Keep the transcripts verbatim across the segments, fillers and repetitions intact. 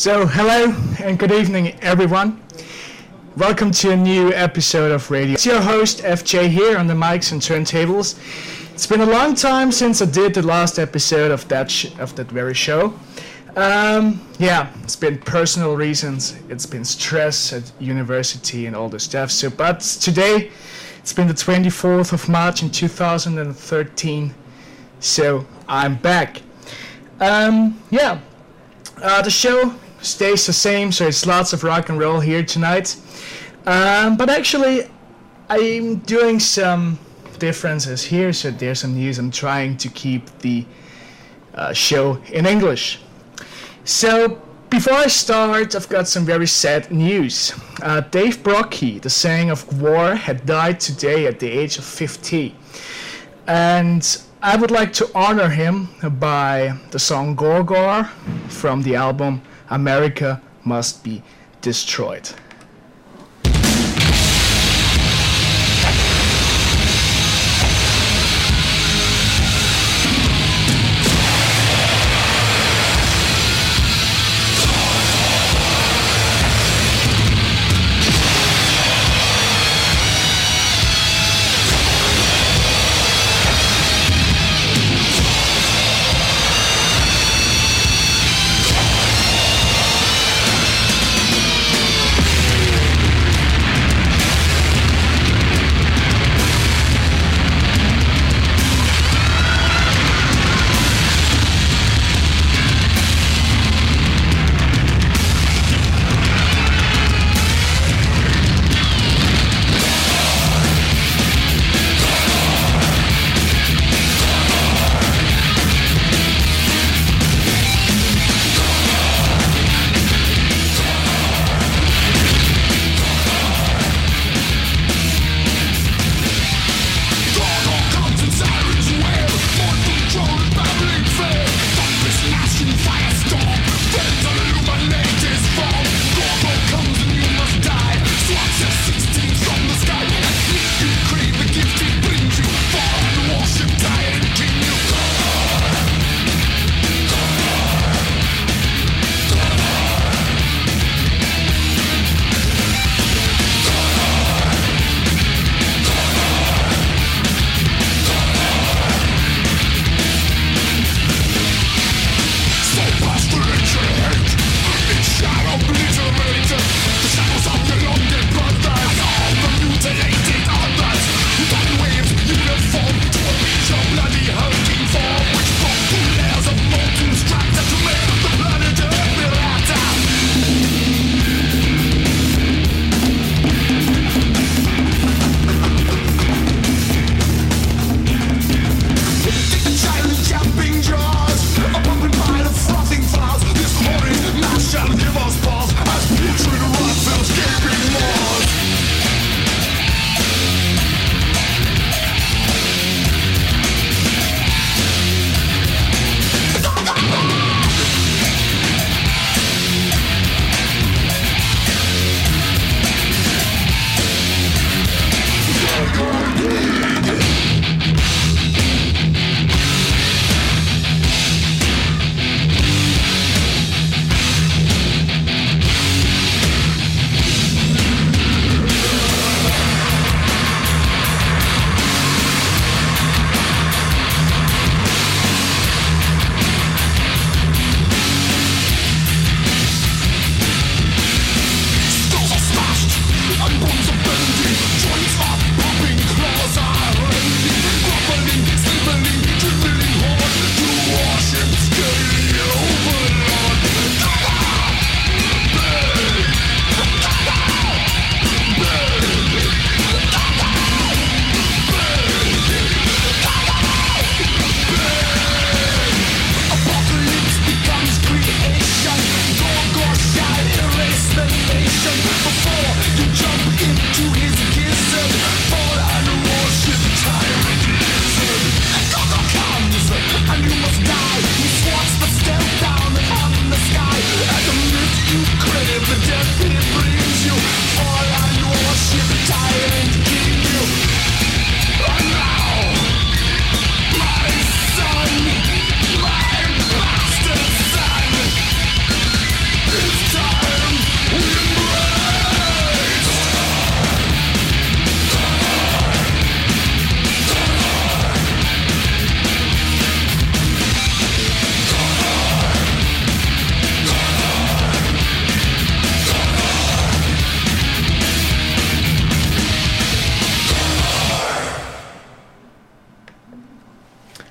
So, hello and good evening, everyone. Welcome to a new episode of Radio. It's your host, F J, here on the mics and turntables. It's been a long time since I did the last episode of that sh- of that very show. Um, yeah, it's been personal reasons. It's been stress at university and all the stuff. So, but today, it's been the twenty-fourth of March in two thousand thirteen. So, I'm back. Um, yeah, uh, the show stays the same, so it's lots of rock and roll here tonight. Um, but actually, I'm doing some differences here, so there's some news. I'm trying to keep the uh, show in English. So, before I start, I've got some very sad news. Uh, Dave Brockie, the saying of War, had died today at the age of fifty. And I would like to honor him by the song Gorgor from the album America Must Be Destroyed.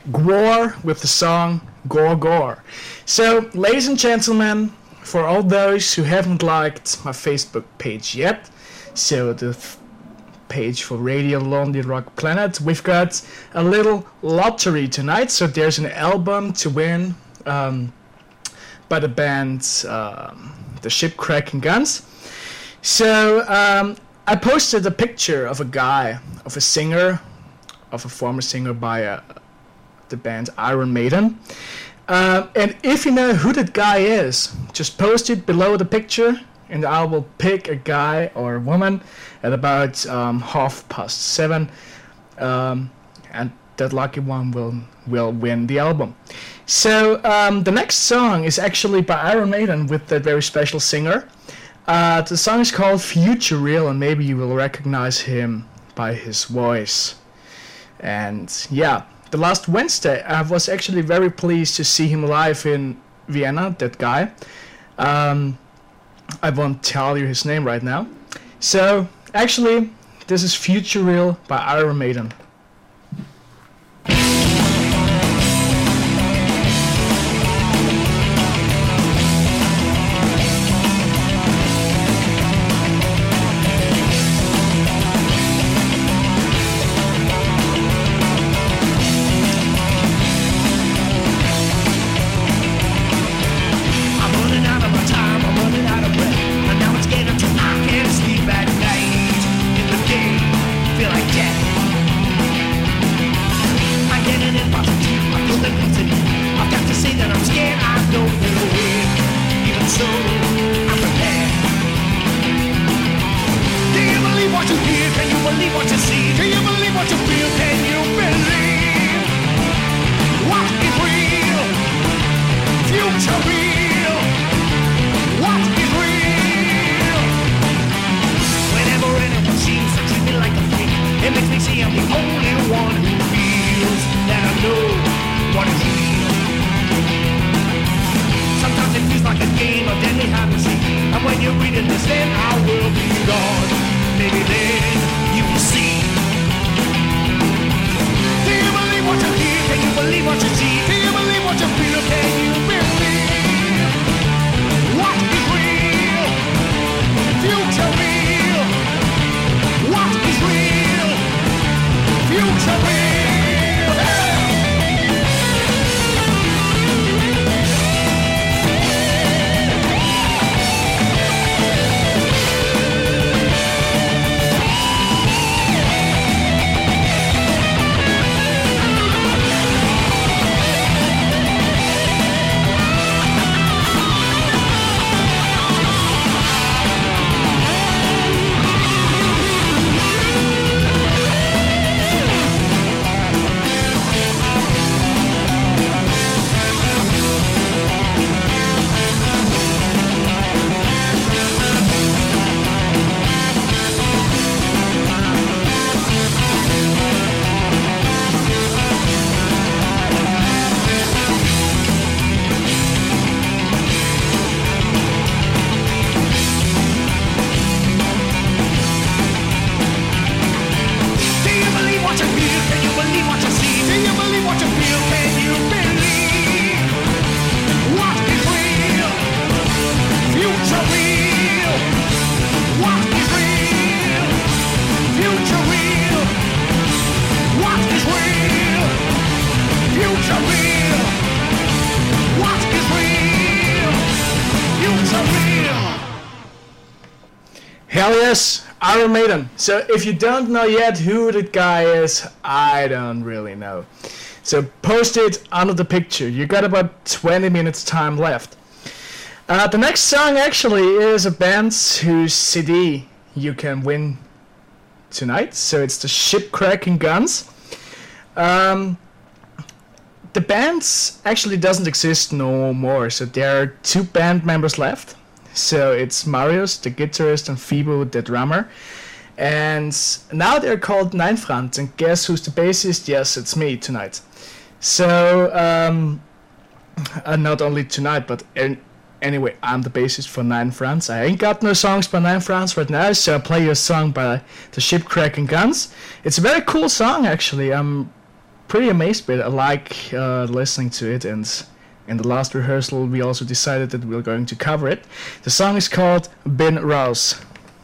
Gwar with the song Gore Gore. So, ladies and gentlemen, for all those who haven't liked my Facebook page yet, so the f- page for Radio Lonely Rock Planet, we've got a little lottery tonight. So there's an album to win um, by the band um, The Shipcracking Guns. So um, I posted a picture of a guy, of a singer, of a former singer by uh, the band Iron Maiden. Uh, and if you know who that guy is, just post it below the picture, and I will pick a guy or a woman at about um, half past seven, um, and that lucky one will will win the album. So um, the next song is actually by Iron Maiden with that very special singer. Uh, the song is called Future Real, and maybe you will recognize him by his voice. And yeah, the last Wednesday I was actually very pleased to see him live in Vienna, that guy. Um, I won't tell you his name right now. So, actually, this is Future Real by Iron Maiden. Hell yes, Iron Maiden. So if you don't know yet who that guy is, I don't really know. So post it under the picture. You got about twenty minutes time left. Uh, the next song actually is a band whose C D you can win tonight. So it's the Shipcracking Guns. Um, the band actually doesn't exist no more. So there are two band members left. So it's Marius, the guitarist, and Fibo, the drummer. And now they're called Nine Franz. And guess who's the bassist? Yes, it's me tonight. So, um, uh, not only tonight, but en- anyway, I'm the bassist for Nine Franz. I ain't got no songs by Nine Franz right now, so I'll play you a song by the Shipcracking Guns. It's a very cool song, actually. I'm pretty amazed by it. I like uh, listening to it, and in the last rehearsal we also decided that we're going to cover it. The song is called Bin Raus.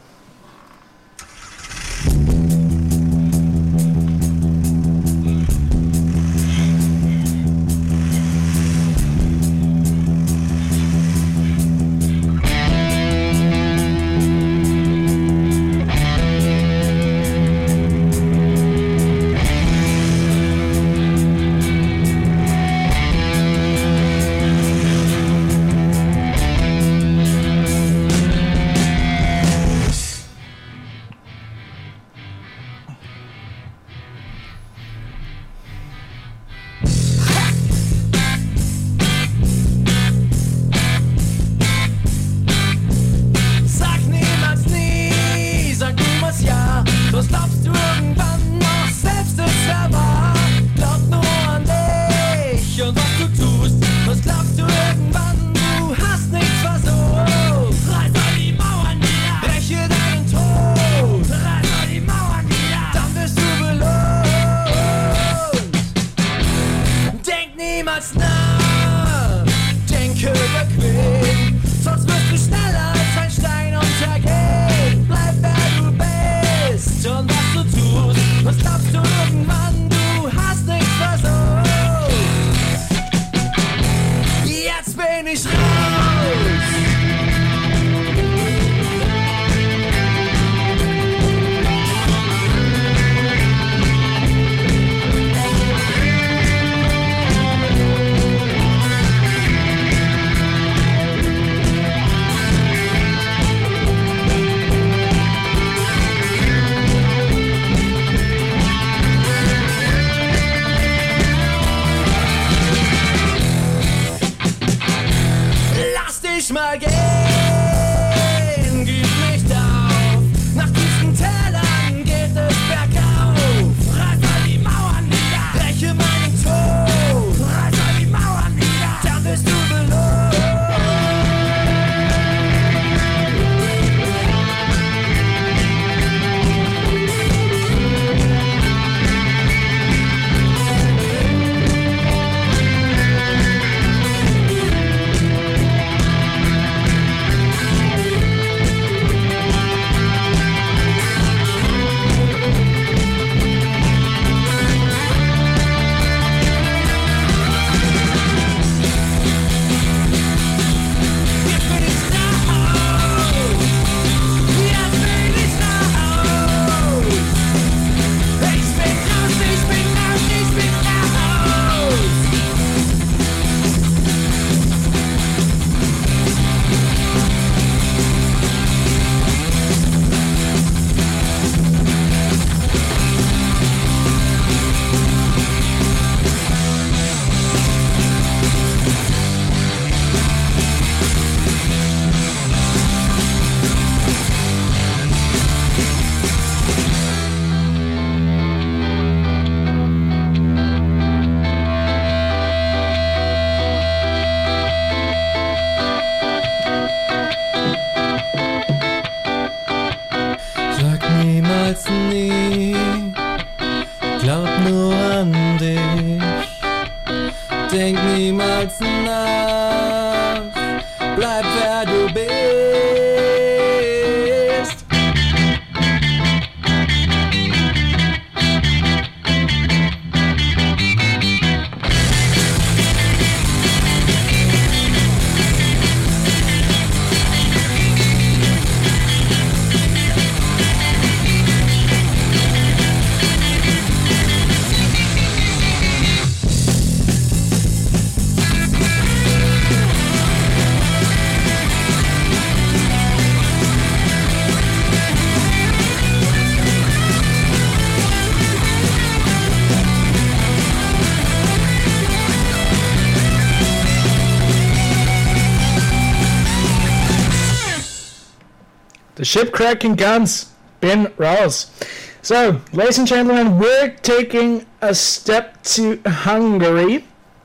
The ship cracking guns, Bin Raus. So, ladies and gentlemen, we're taking a step to Hungary.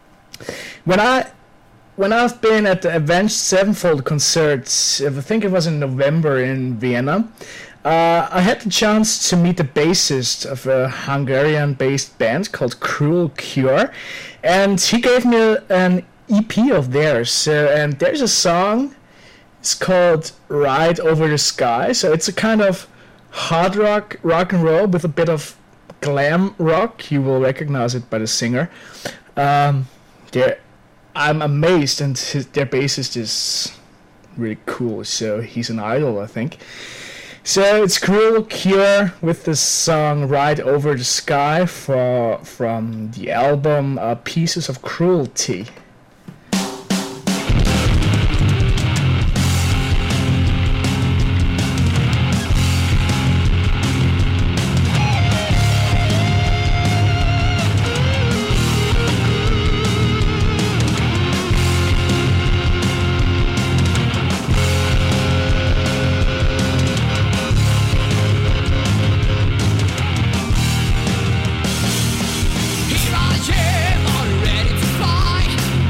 When I, when I've been at the Avenged Sevenfold concert, I think it was in November in Vienna, Uh, I had the chance to meet the bassist of a Hungarian-based band called Cruel Cure, and he gave me a, an E P of theirs. So, and there's a song. It's called "Ride Over the Sky." So it's a kind of hard rock, rock and roll with a bit of glam rock. You will recognize it by the singer. Um, I'm amazed, and his, their bassist is really cool. So he's an idol, I think. So it's Cruel Cure with the song "Ride Over the Sky" for, from the album uh, Pieces of Cruelty. Here I am, all ready to fly.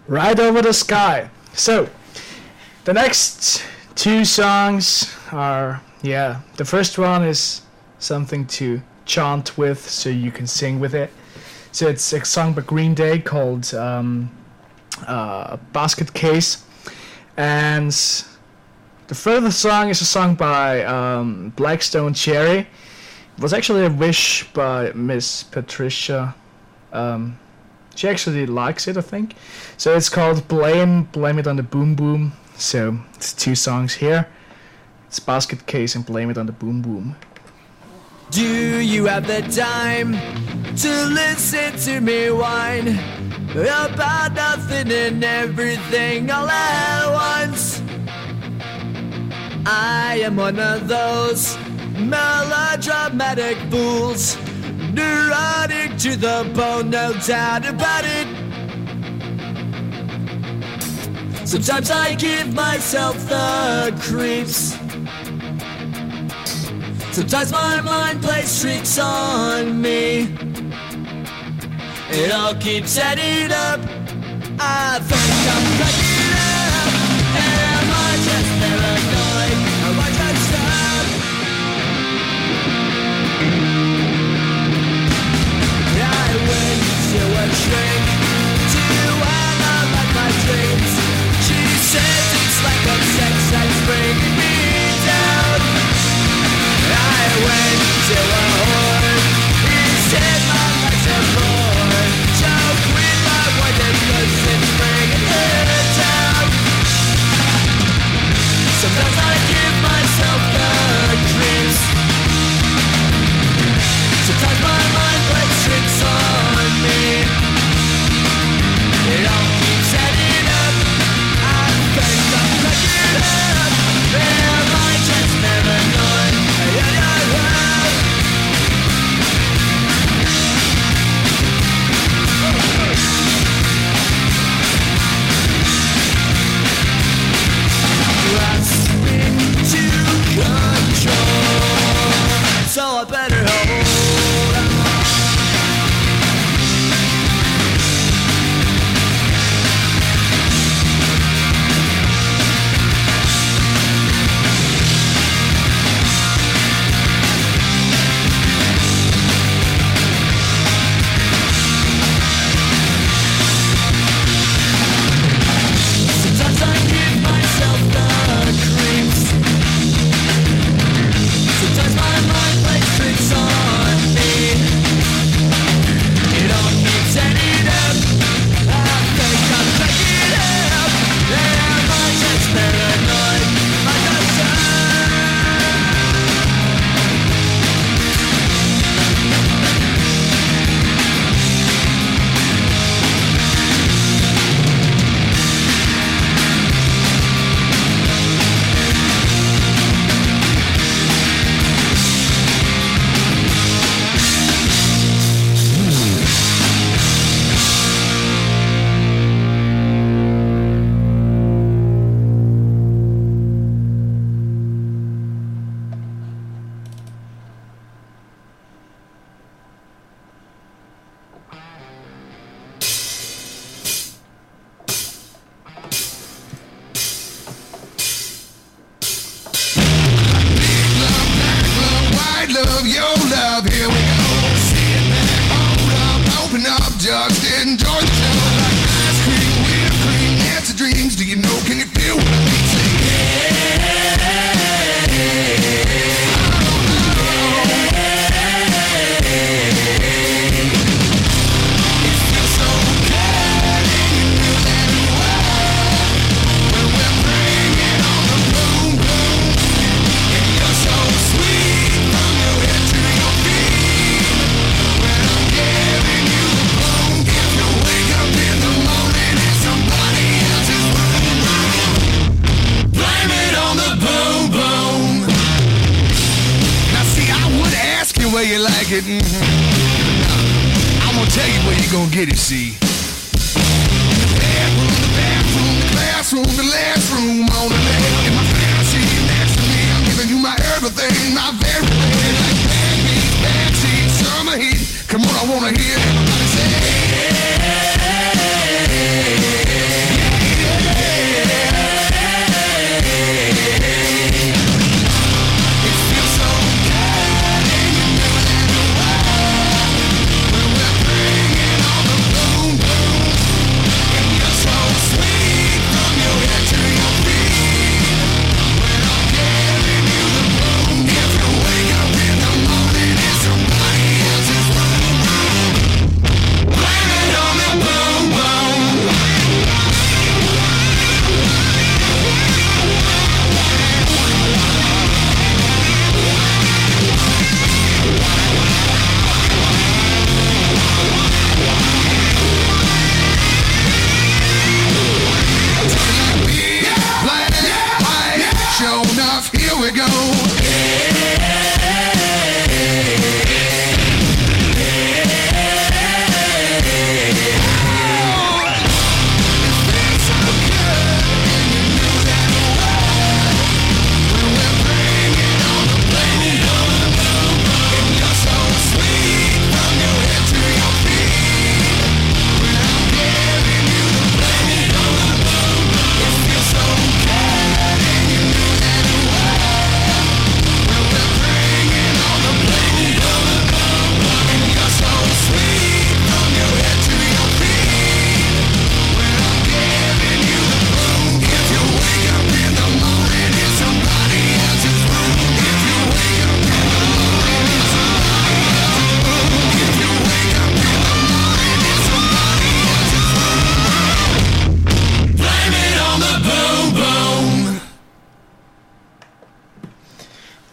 Right Over the Sky. So, the next two songs are, yeah, the first one is something to chant with so you can sing with it. So it's a song by Green Day called um, uh, Basket Case. And the further song is a song by um, Blackstone Cherry. It was actually a wish by Miss Patricia. Um, she actually likes it, I think. So it's called Blame, Blame It on the Boom Boom. So it's two songs here. It's Basket Case and Blame It on the Boom Boom. Do you have the time to listen to me whine about nothing and everything all at once? I am one of those melodramatic fools, neurotic to the bone, no doubt about it. Sometimes I give myself the creeps. Sometimes my mind plays tricks on me. It all keeps adding up. I think I'm cracking up. Am I just paranoid? Am I just up? I went to a shrink to analyze my dreams. She says it's like a sex that's bringing me down. I went to a whore. He said my life's a bore. Joke with my wife and cousin, bringing her down. Sometimes I give myself the creeps. Sometimes my mind plays tricks on me. It all keeps adding up. I think I'm cracking up. Am I just paranoid? Yeah, yeah, yeah. Grasping to control, so I better hold on. Sometimes I give myself the creeps. Sometimes my mind plays tricks on me. It all keeps adding up. I think I'm cracking up. Am I just paranoid? I got love, your love, here we go. Sit back, hold up, open up, just enjoy the show. Like ice cream, whipped cream, that's the dreams. Do you know, can you feel what I mean? Say, yeah. It feels so good, and you know that it was. When we're bringing on the boom boom, and you're so sweet. From your head to your feet. When I'm giving you the boom, if you wake up in the morning and somebody else is running around, blame it on the boom boom. Now see, I would ask you where you like it. Mm-hmm. I'm gonna tell you where you're gonna get it, see. The bedroom, the bathroom, the classroom, the last room on the left. In my fantasy next to me, I'm giving you my everything, my very best. Like bad beats, bad seats, summer heat. Come on, I wanna hear everybody say, hey, hey, hey, hey.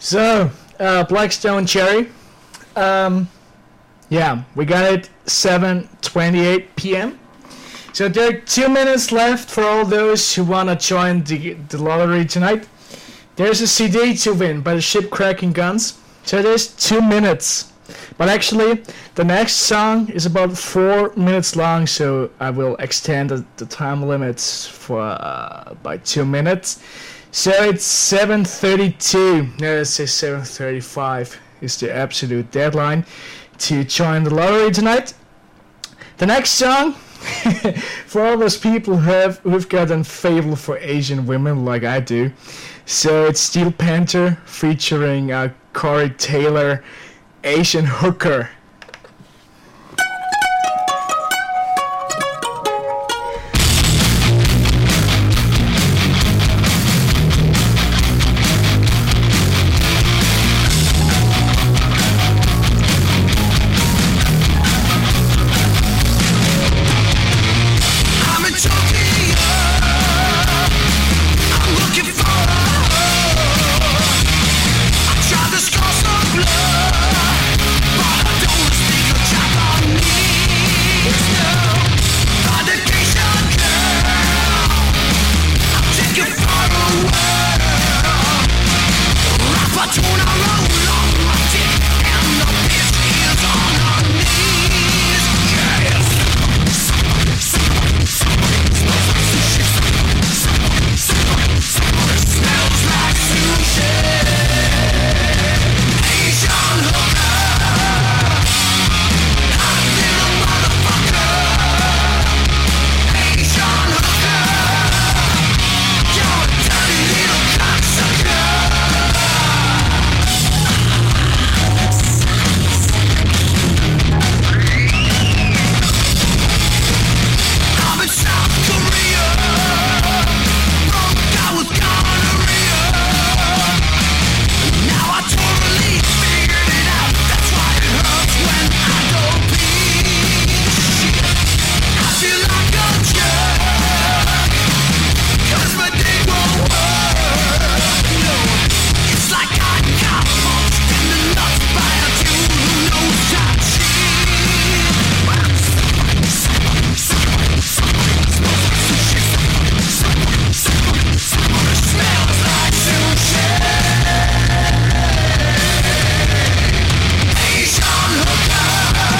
So, uh, Blackstone Cherry. Um, yeah, we got it seven twenty-eight p.m. So there are two minutes left for all those who want to join the, the lottery tonight. There's a C D to win by the Ship Cracking Guns. So there's two minutes. But actually, the next song is about four minutes long, so I will extend the, the time limits for uh, by two minutes. So it's seven thirty-two. No, let's say seven thirty-five is the absolute deadline to join the lottery tonight. The next song, for all those people who have who've got a fable for Asian women like I do. So it's Steel Panther featuring uh, Corey Taylor, Asian Hooker. I'm in Tokyo. I'm looking for a I tried to score some blood, but I don't speak of Japanese. No, vindication girl, I'm taking far away. Rapatuna roll on my dick, and the bitch is on her knees. Yes. Smells like sushi. Asian hooker. Hot little motherfucker. Asian hooker. You're a dirty little cocksucker. I'm in South Korea. Broke out with gonorrhea. Now I totally figured it out. That's why it hurts when I go pee. Shit, I feel like a jerk, 'cause my dick won't work. No, it's like I got punched in the nuts by a dude who knows Tai Chi. Smells like sushi. Asian hooker.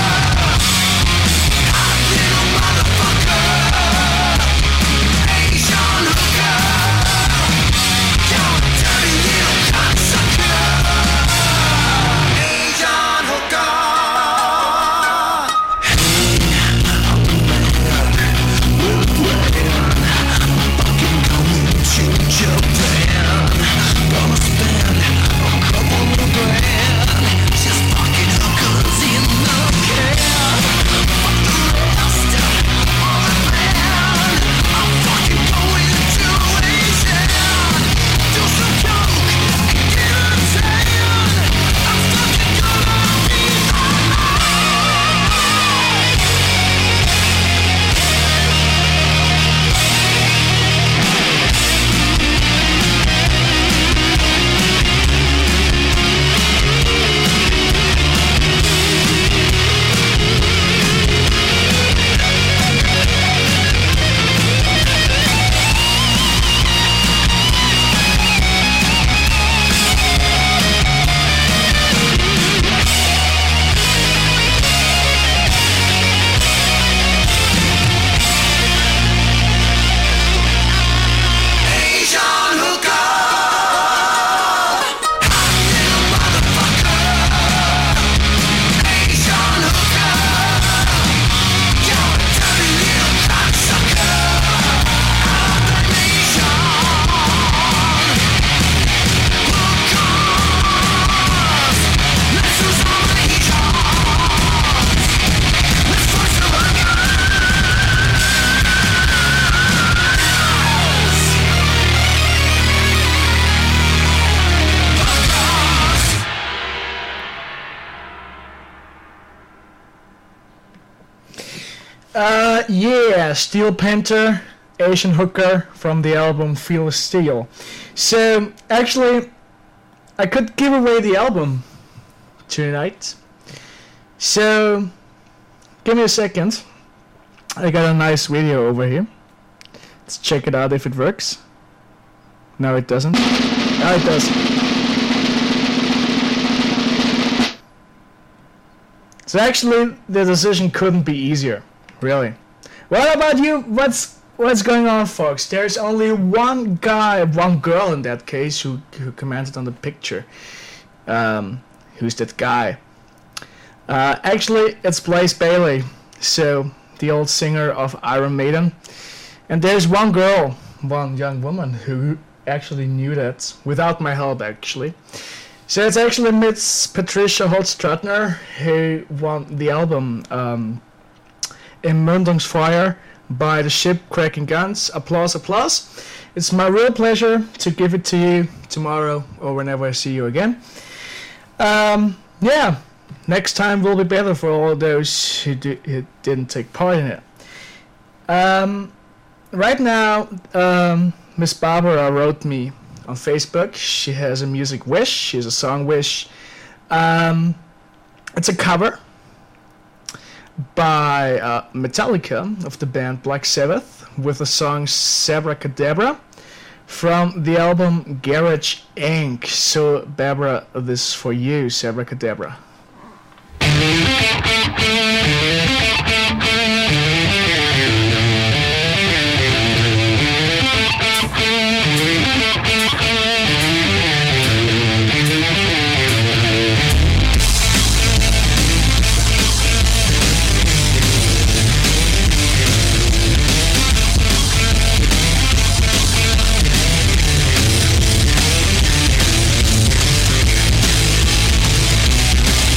Hot little motherfucker. Asian hooker. You're a dirty little cocksucker. Asian hooker. Japan, gonna spend a couple of grand, just fucking hookers in the can. Fuck the rest of the band. I'm fucking going to Asia. Do some coke and get a tan. I'm fucking gonna be Asian hooker. Hot little motherfucker. Asian hooker. You're a dirty little cocksucker. Out of the nation. Hookers. Let's do some Asians. Let's fight some hookers. Uh, yeah, Steel Panther, Asian Hooker from the album Feel Steel. So, actually, I could give away the album tonight. So, give me a second. I got a nice video over here. Let's check it out if it works. No, it doesn't. Oh, it does. So actually, the decision couldn't be easier, really. What about you? What's what's going on, folks? There's only one guy, one girl in that case, who who commented on the picture. Um, who's that guy? Uh, actually, it's Blaze Bayley, so the old singer of Iron Maiden. And there's one girl, one young woman, who actually knew that without my help, actually. So it's actually Miss Patricia Holtz-Trutner who won the album um, In Mündungsfeuer by the Ship Cracking Guns. Applause, applause. It's my real pleasure to give it to you tomorrow or whenever I see you again. Um, yeah, next time will be better for all those who, do, who didn't take part in it. Um, right now, um, Miss Barbara wrote me on Facebook. She has a music wish. She has a song wish. Um, it's a cover by uh, Metallica of the band Black Sabbath with the song Sabracadabra from the album Garage Incorporated. So, Barbara, this is for you, Sabracadabra. We'll be right back.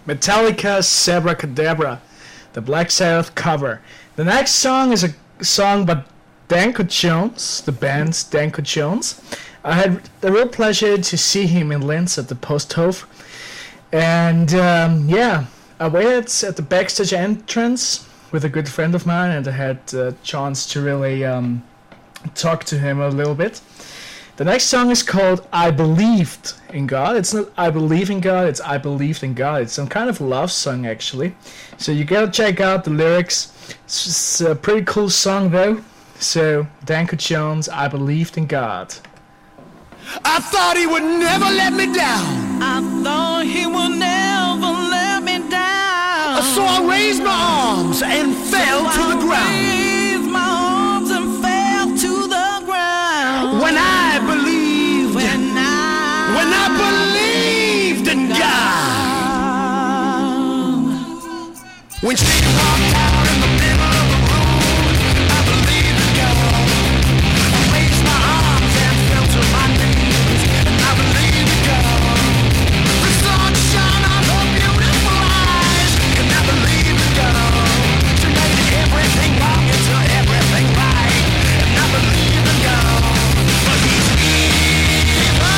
Metallica's Abracadabra, the Black Sabbath cover. The next song is a song by Danko Jones, the band's Danko Jones. I had the real pleasure to see him in Linz at the Posthof. And um, yeah, I waited at the backstage entrance with a good friend of mine, and I had a chance to really um, talk to him a little bit. The next song is called I Believed in God. It's not I Believe in God, it's I Believed in God. It's some kind of love song, actually. So you gotta check out the lyrics. It's just a pretty cool song, though. So, Danko Jones, I Believed in God. I thought he would never let me down. I thought he would never let me down. So I raised my arms and fell so to the I ground. raised my arms and fell to the ground. When I believed, when I, when I believed in God. When she walked out in the middle of the room, I believed in God. I raised my arms and fell to my knees, and I believed in God. The sun shone on her beautiful eyes, and I believed in God. She made everything wrong into everything right, and I believed in God. But he's evil,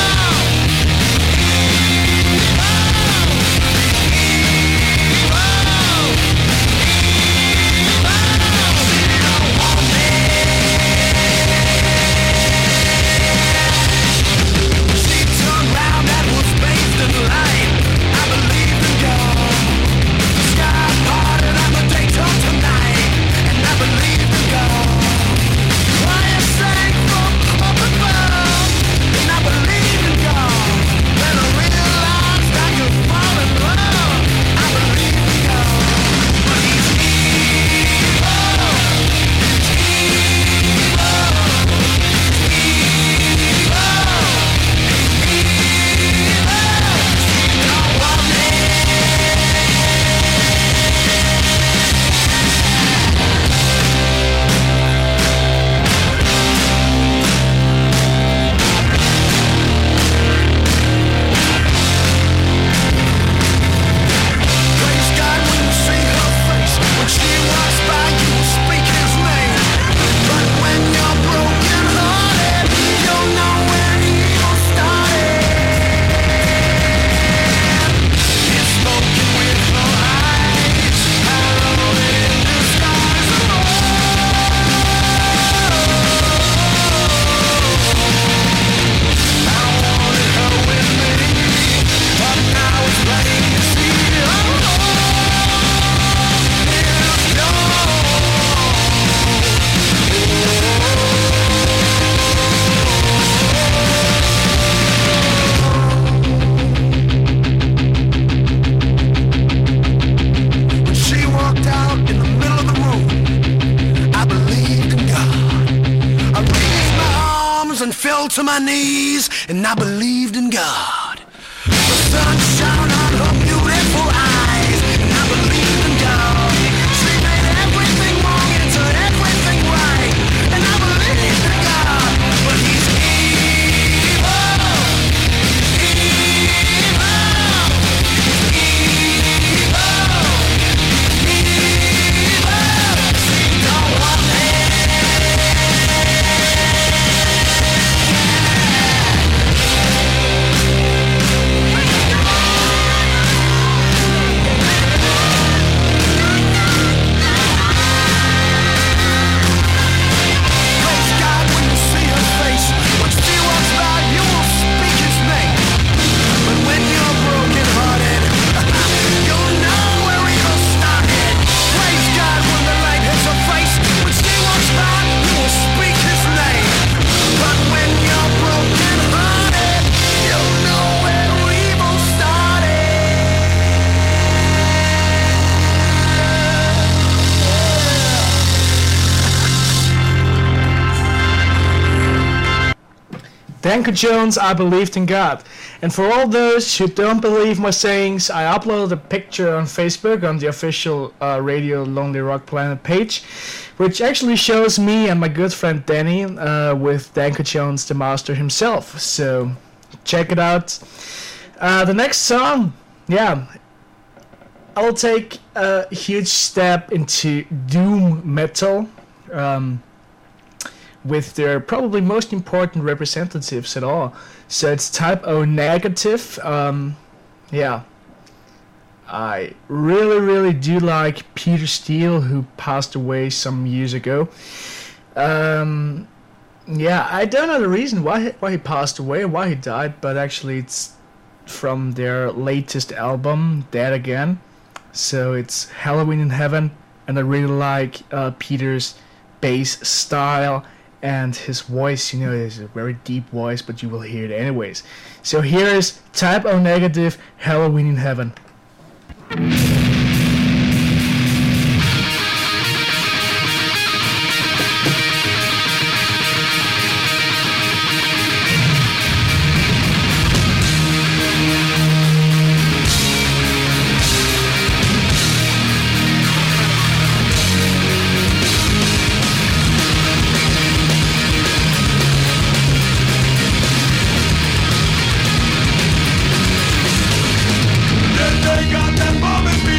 to my knees, and I believed in God. The sun shone on her beautiful eyes, and I believed in God. She made everything wrong into everything right, and I believed in God. But he's evil, evil, evil, evil. She don't want me. Danko Jones, I Believed in God. And for all those who don't believe my sayings, I uploaded a picture on Facebook on the official uh, Radio Lonely Rock Planet page, which actually shows me and my good friend Danny uh, with Danko Jones, the master himself. So check it out. Uh, the next song, yeah, I'll take a huge step into doom metal, um, with their probably most important representatives at all. So it's Type O Negative. Um, yeah, I really, really do like Peter Steele, who passed away some years ago. Um, yeah, I don't know the reason why he, why he passed away, why he died, but actually it's from their latest album, Dead Again. So it's Halloween in Heaven, and I really like uh, Peter's bass style and his voice. You know, it's a very deep voice, but you will hear it anyways. So here is Type O Negative, Halloween in Heaven. They got that bomb in me.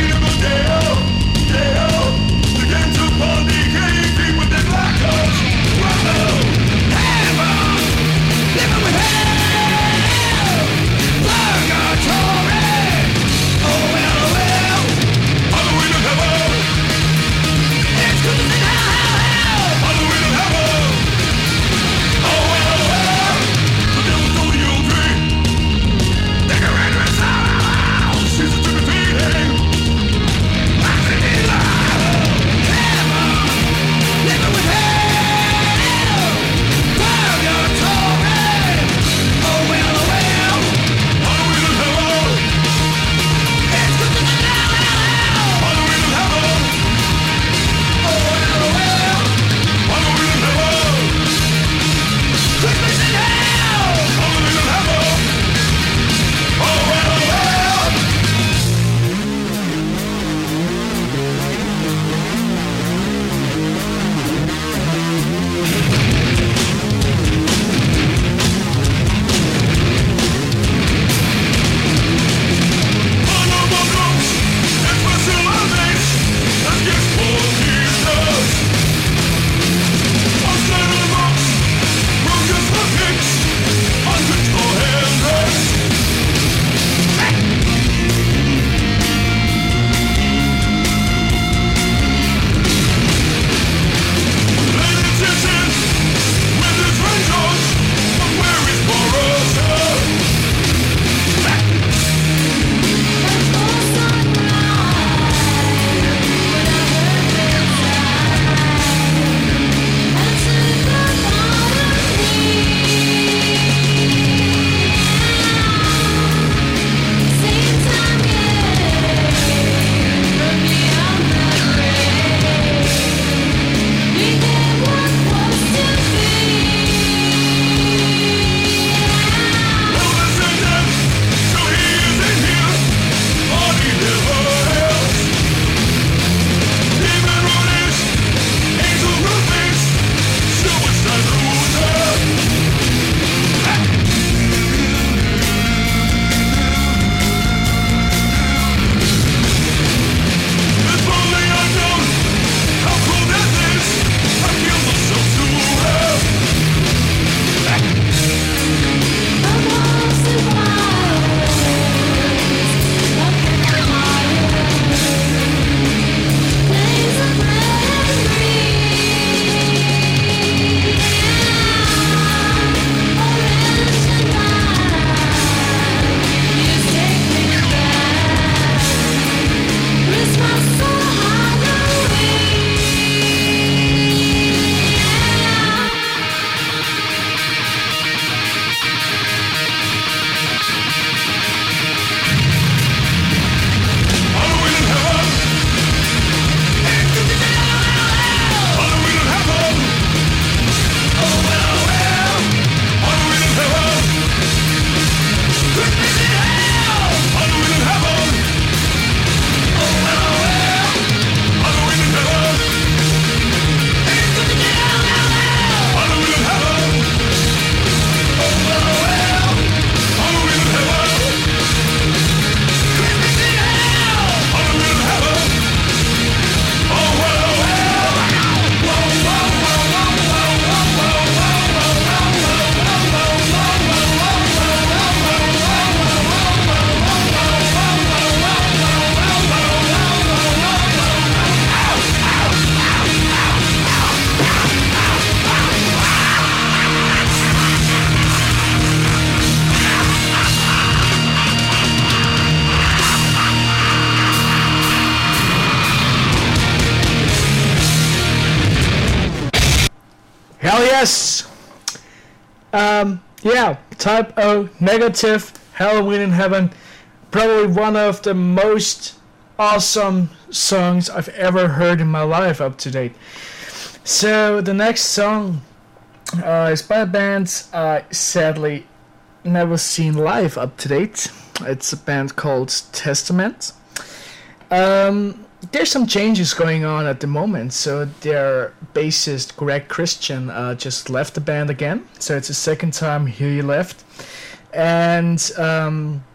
Hell yes! Um, yeah, Type O Negative, Halloween in Heaven. Probably one of the most awesome songs I've ever heard in my life up to date. So the next song uh, is by a band I sadly never seen live up to date. It's a band called Testament. Um, there's some changes going on at the moment. So their bassist Greg Christian uh, just left the band again. So it's the second time he left. And um,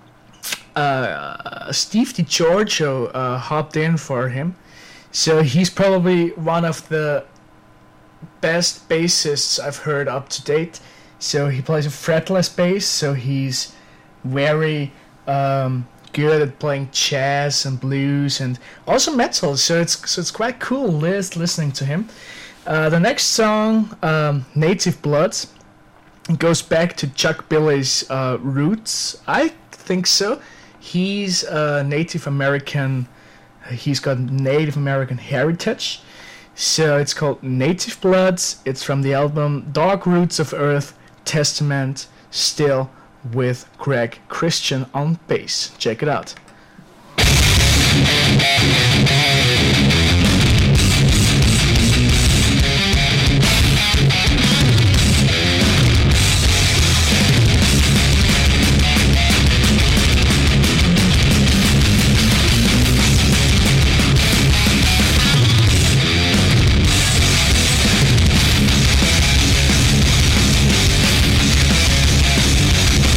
uh, Steve DiGiorgio uh, hopped in for him. So he's probably one of the best bassists I've heard up to date. So he plays a fretless bass, so he's very um, good at playing jazz and blues and also metal. So it's so it's quite cool lis- listening to him. Uh, the next song, um, Native Blood, goes back to Chuck Billy's uh, roots. I think so. He's a Native American. He's got Native American heritage. So it's called Native Blood. It's from the album Dark Roots of Earth, Testament, still with Greg Christian on bass. Check it out.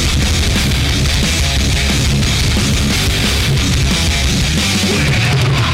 We're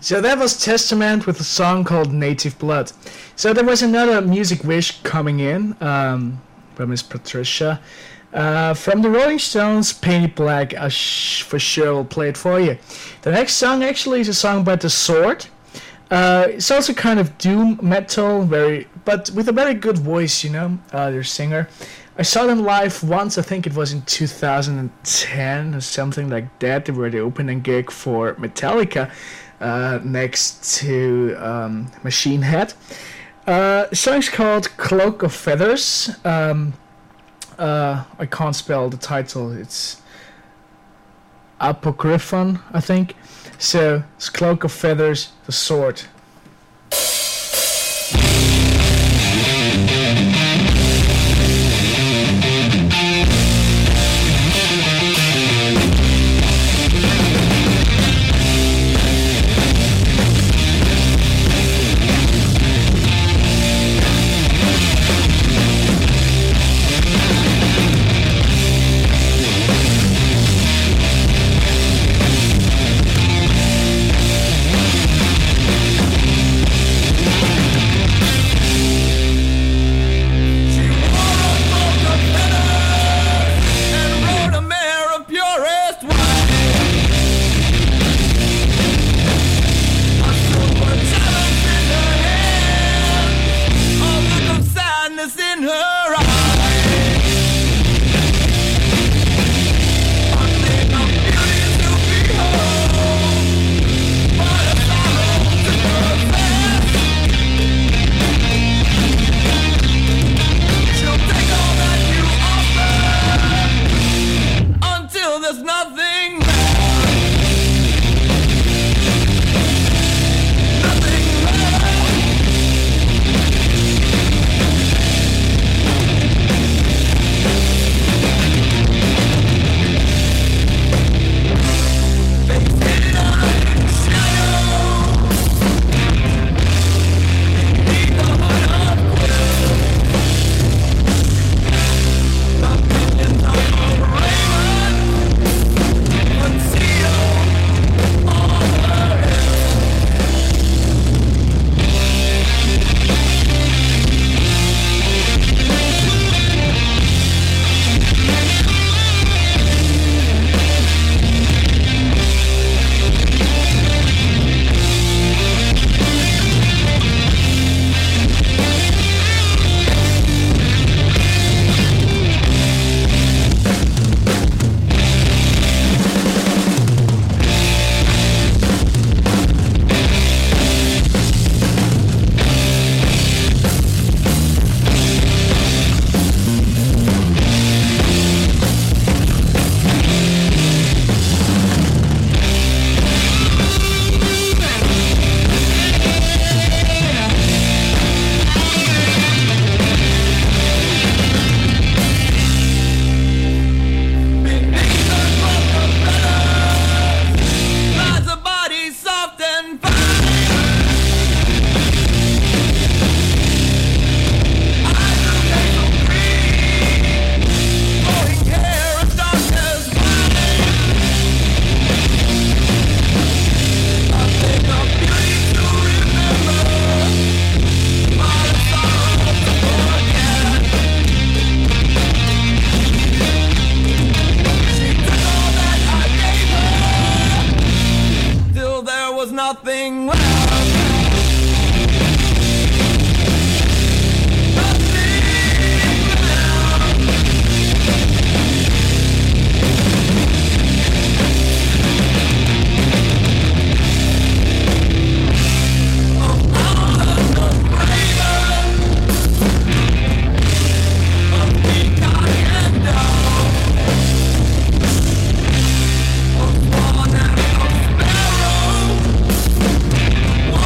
So that was Testament with a song called Native Blood. So there was another music wish coming in um, by Miss Patricia. Uh, from the Rolling Stones, Painted Black, I sh- for sure will play it for you. The next song actually is a song by The Sword. Uh, it's also kind of doom metal, very, but with a very good voice, you know, uh, their singer. I saw them live once, I think it was in two thousand ten or something like that. They were the opening gig for Metallica. Uh, next to um, Machine Head. Uh, the song's called Cloak of Feathers. Um, uh, I can't spell the title. It's Apocryphon, I think. So it's Cloak of Feathers, The Sword. nothing left. One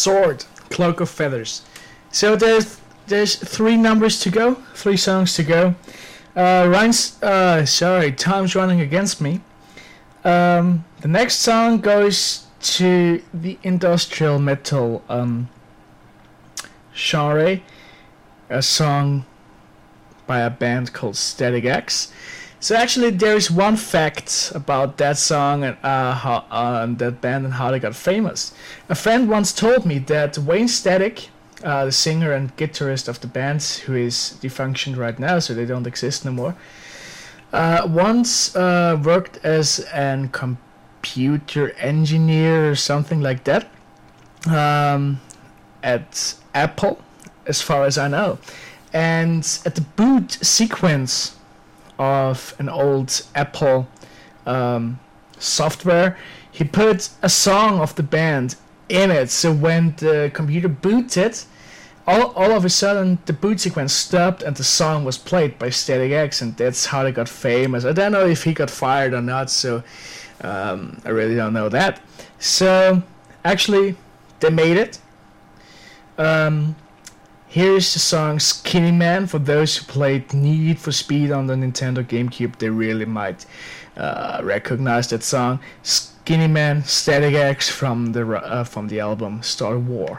Sword, Cloak of Feathers. So there's there's three numbers to go, three songs to go. Uh, Ryan's, uh, sorry, time's running against me. Um, the next song goes to the industrial metal um, genre, a song by a band called Static X. So actually, there is one fact about that song and uh, how uh, that band and how they got famous. A friend once told me that Wayne Static, uh, the singer and guitarist of the band, who is defunctioned right now, so they don't exist no more, uh, once uh, worked as an computer engineer or something like that um, at Apple, as far as I know. And at the boot sequence of an old Apple um, software, he put a song of the band in it. So when the computer booted, all, all of a sudden the boot sequence stopped and the song was played by Static X, and that's how they got famous. I don't know if he got fired or not, so um, I really don't know that. So actually, they made it. Um, Here's the song Skinny Man. For those who played Need for Speed on the Nintendo GameCube, they really might uh, recognize that song. Skinny Man, Static X from the uh, from the album Star War.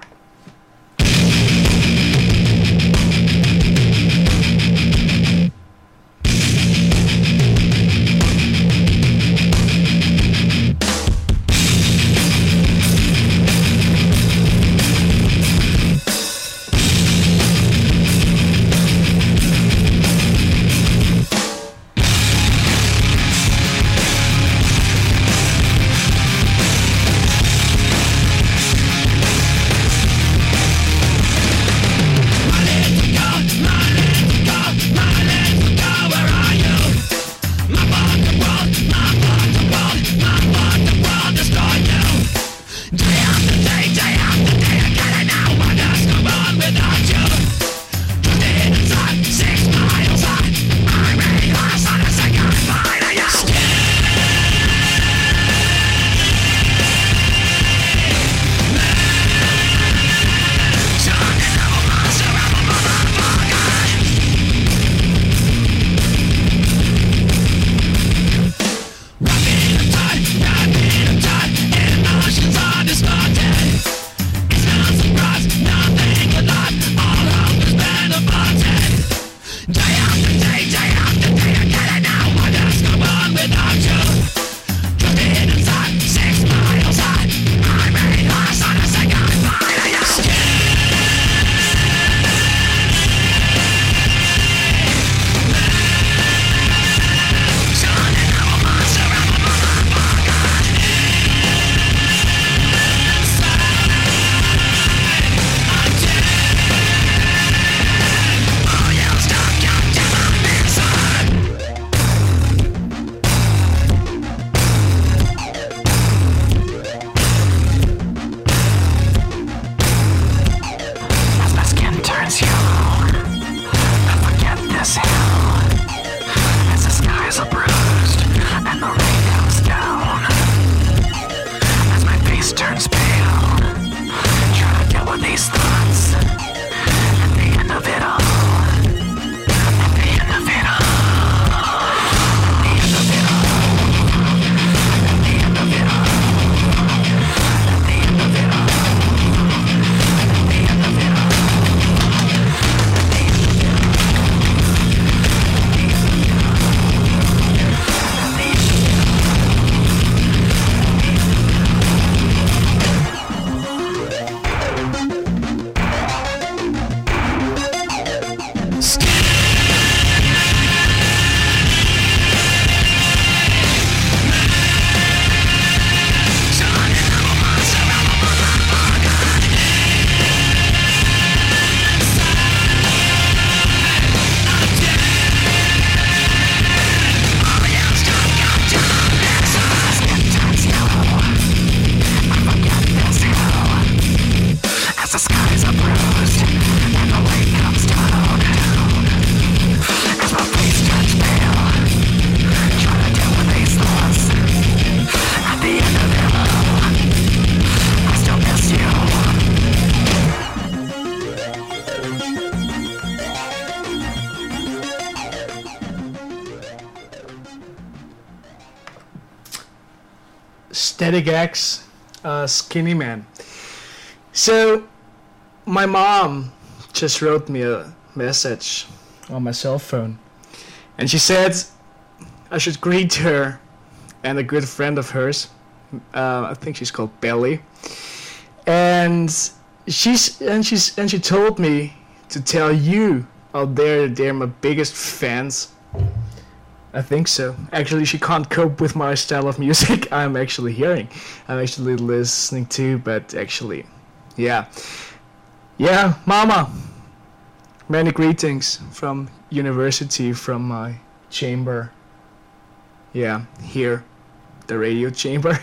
Static X, uh, Skinny Man. So, my mom just wrote me a message on my cell phone, and she said I should greet her and a good friend of hers. Uh, I think she's called Belly, and she's and she's and she told me to tell you out there that they're my biggest fans. I think so. Actually, she can't cope with my style of music I'm actually hearing. I'm actually listening to, but actually, yeah. Yeah, Mama. Many greetings from university, from my chamber. Yeah, here. The radio chamber.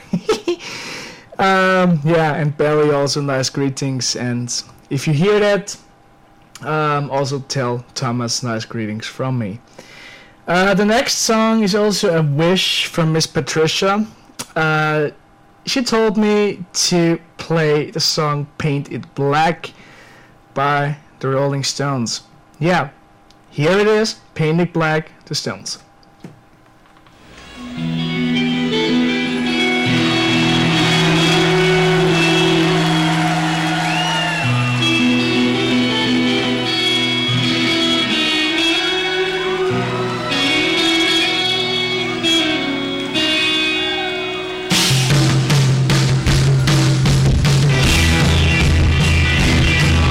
um, yeah, and Barry also nice greetings. And if you hear that, um, also tell Thomas nice greetings from me. Uh, the next song is also a wish from Miss Patricia. Uh, she told me to play the song Paint It Black by the Rolling Stones. Yeah, here it is, Paint It Black, the Stones.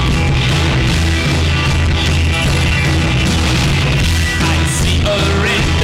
I see a red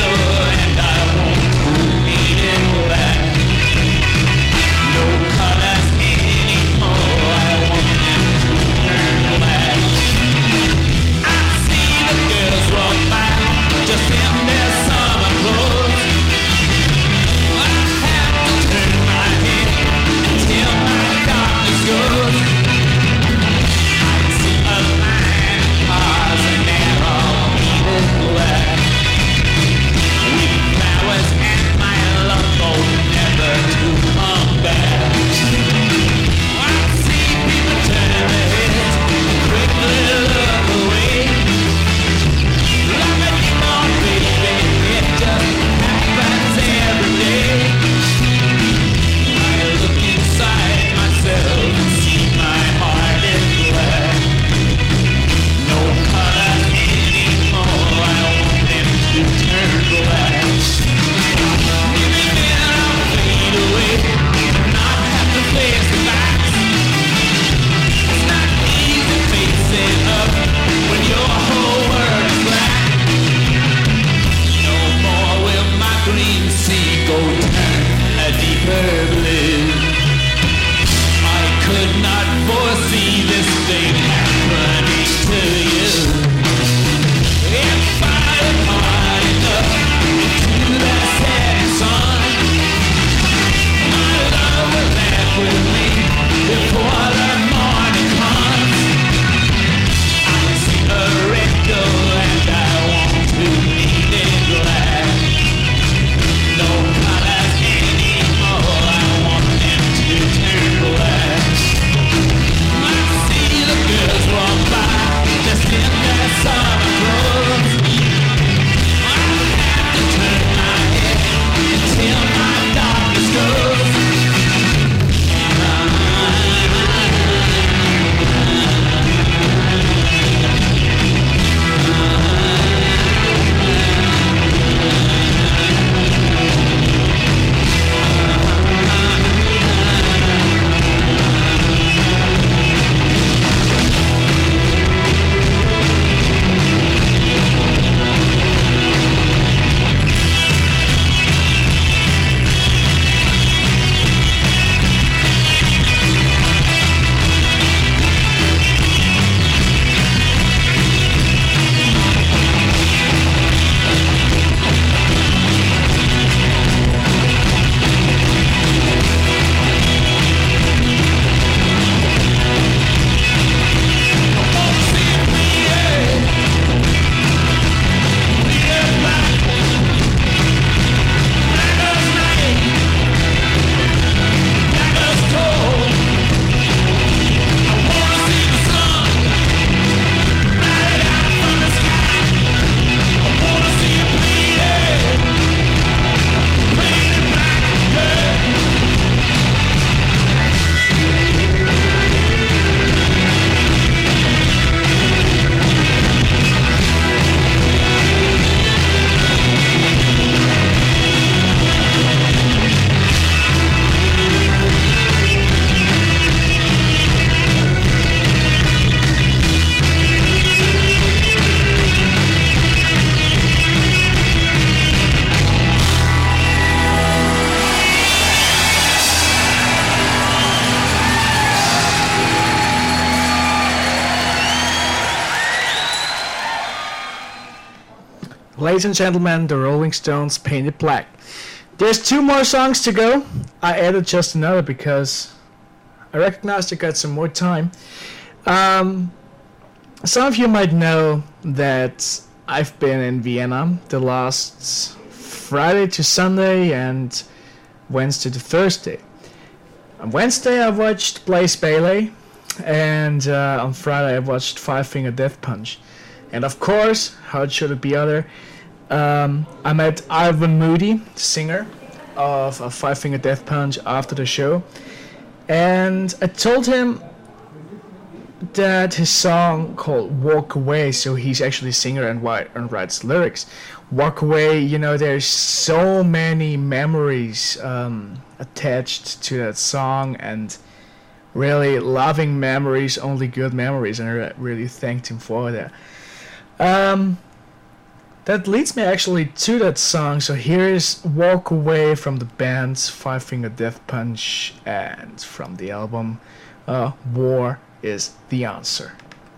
Ladies and gentlemen, the Rolling Stones, Painted Black. There's two more songs to go. I added just another because I recognized I got some more time. Um, some of you might know that I've been in Vienna the last Friday to Sunday and Wednesday to Thursday. On Wednesday I watched Blaze Bayley, and uh, on Friday I watched Five Finger Death Punch. And of course, how should it be other, um, I met Ivan Moody, singer of, of Five Finger Death Punch, after the show. And I told him that his song called Walk Away, so he's actually a singer and, write, and writes lyrics. Walk Away, you know, there's so many memories um, attached to that song, and really loving memories, only good memories, and I really thanked him for that. Um, that leads me actually to that song, so here's Walk Away from the band's Five Finger Death Punch, and from the album uh, War is the Answer.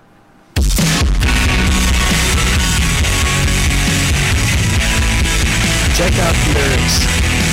Check out the lyrics.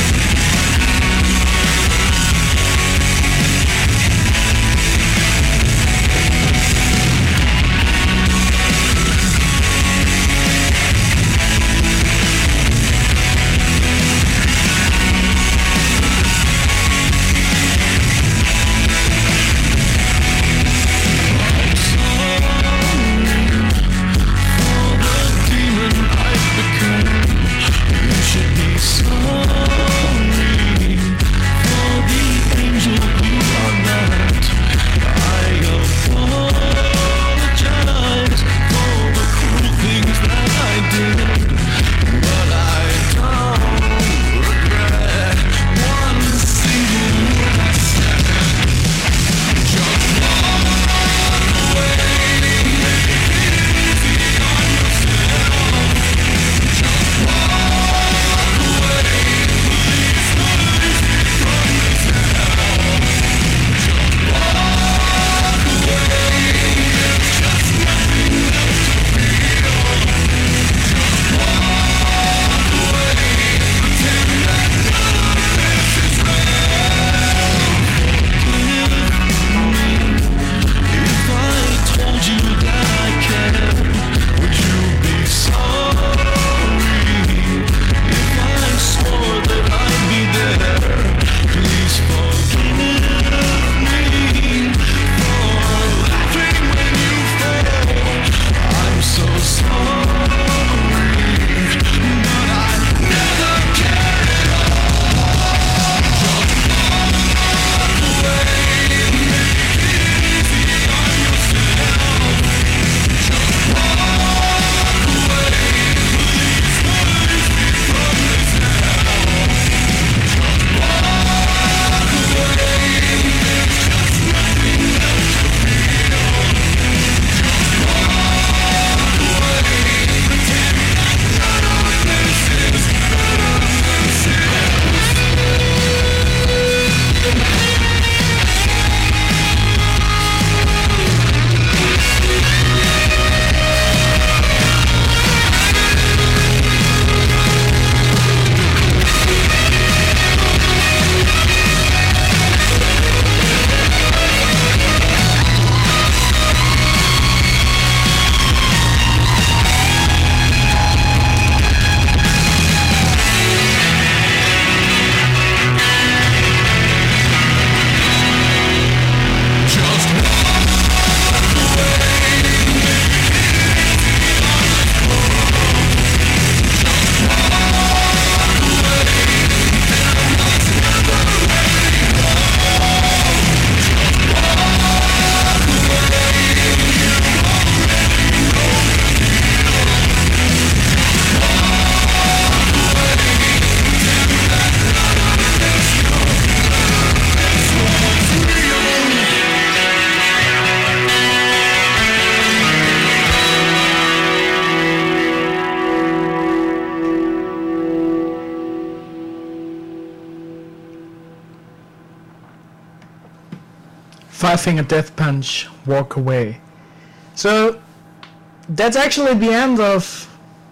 Five Finger Death Punch, Walk Away. So that's actually the end of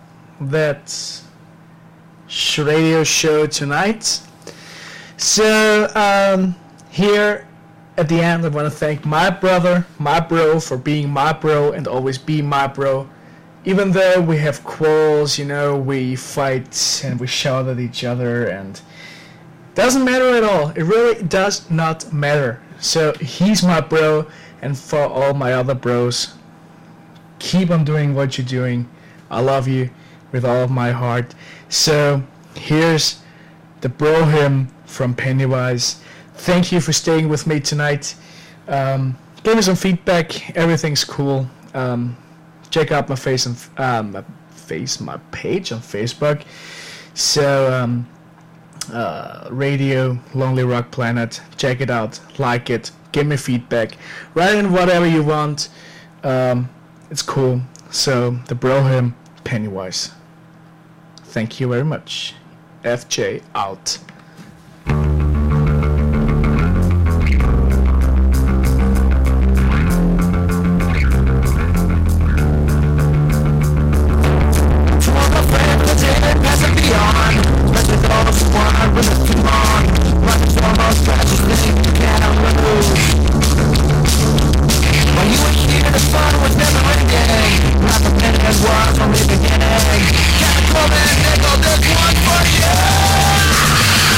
that sh- radio show tonight. So um, here at the end, I want to thank my brother, my bro, for being my bro and always be my bro. Even though we have quarrels, you know, we fight and we shout at each other, and doesn't matter at all. It really does not matter. So he's my bro, and for all my other bros, keep on doing what you're doing. I love you with all of my heart. So here's the bro hymn from Pennywise. Thank you for staying with me tonight. Um, give me some feedback. Everything's cool. Um, check out my face and um, my face, my page on Facebook. So um, uh, Radio Lonely Rock Planet. Check it out. Like it. Give me feedback. Write in whatever you want. Um, it's cool. So the bro hymn, Pennywise. Thank you very much. F J out. From the beginning, Catacomb and nickel, this one for you!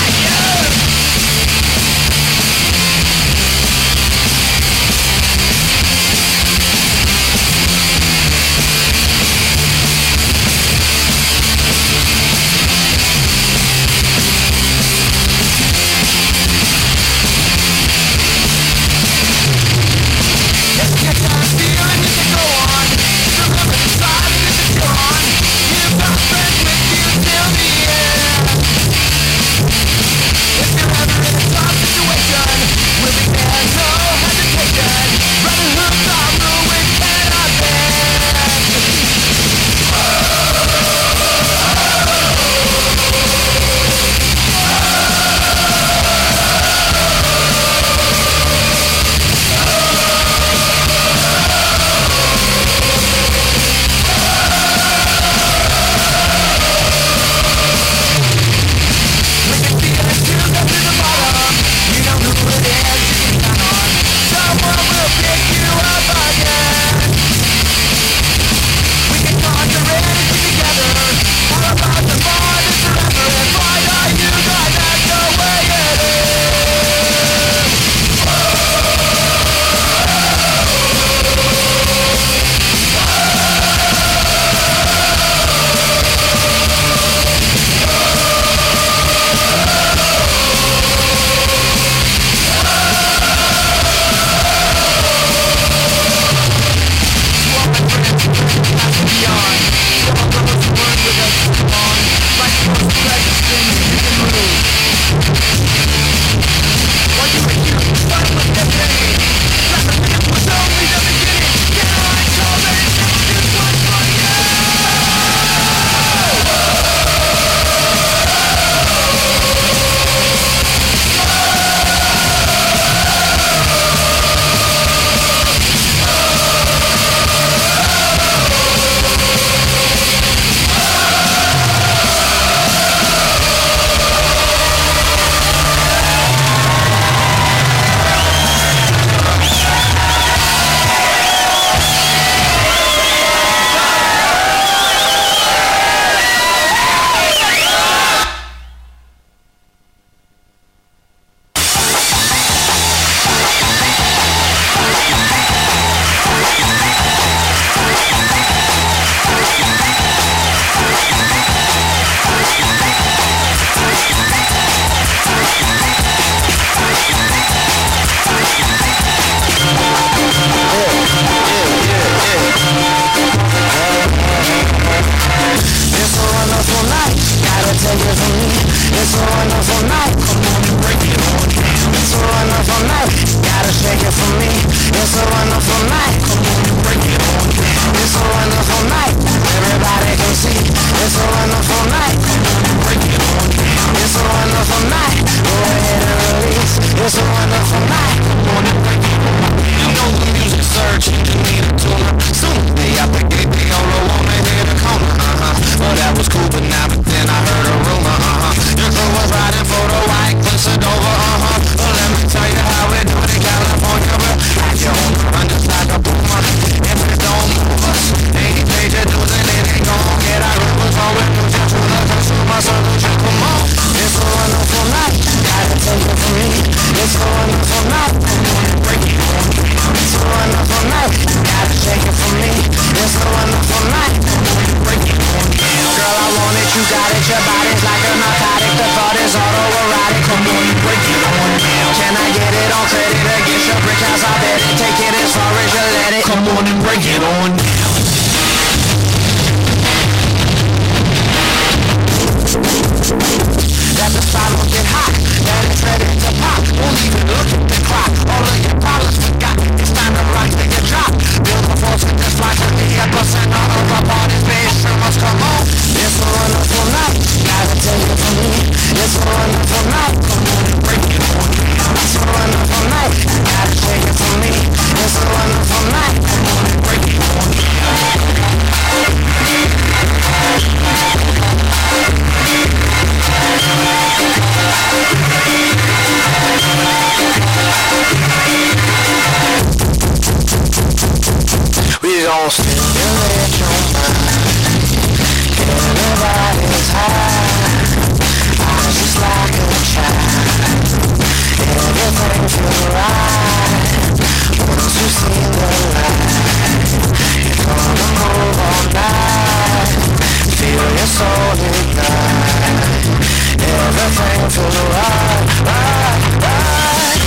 everything feels right, right, right.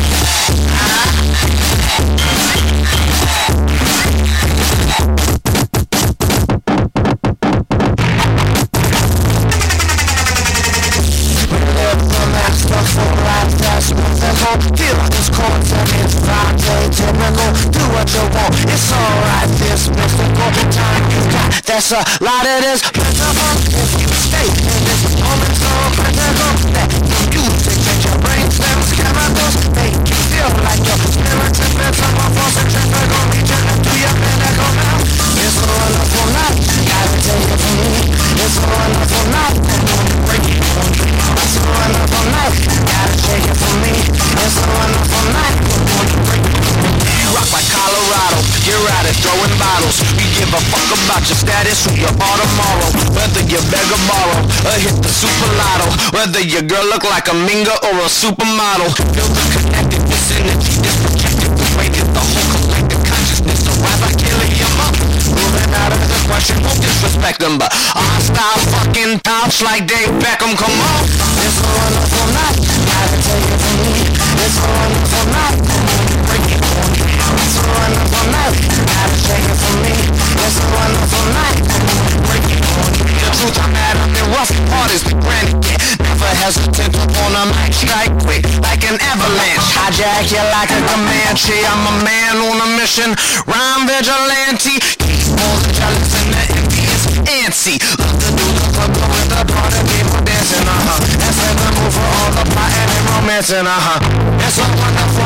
Feel like this chords and it's Friday typical. Do what you want, it's alright. This mystical time you got, that's a lot of this plentiful. If you stay in this moment so critical, that the music change your brain stems, chemicals make you feel like your spirit's in bed. Some of us are centrifugal, reaching into your pinnacle now. It's a wonderful night, gotta take it from me. It's a wonderful night, I'm gonna break it on me. It's a wonderful night, gotta take it from me. It's a wonderful night, I'm gonna break it on me. Rock like Colorado, you're out it throwing bottles. We give a fuck about your status, who you are tomorrow. Whether you beg or borrow, or hit the super lotto. Whether your girl look like a minga or a supermodel. Feel the connectedness, energy is projected. The way that the whole collective consciousness arrives like helium up. Moving out of the question, won't disrespect them, but our style fucking pouch like Dave Beckham, come on. It's a wonderful night, gotta take it from me. It's a wonderful night, I'm gonna break it on you. It's a wonderful night, gotta take it from me. It's a wonderful night, I'm gonna break it on you. The truth, I'm mad, I'm in rough parties with granny. Never hesitant to on a mic, strike quick like an avalanche. Hijack you like a Comanche. I'm a man on a mission, rhyme vigilante. Keep all the jealous and the envious antsy. Love to do the club with the party people dancing, uh-huh. That's like the move for all the plotting and romancing, uh-huh. It's a wonderful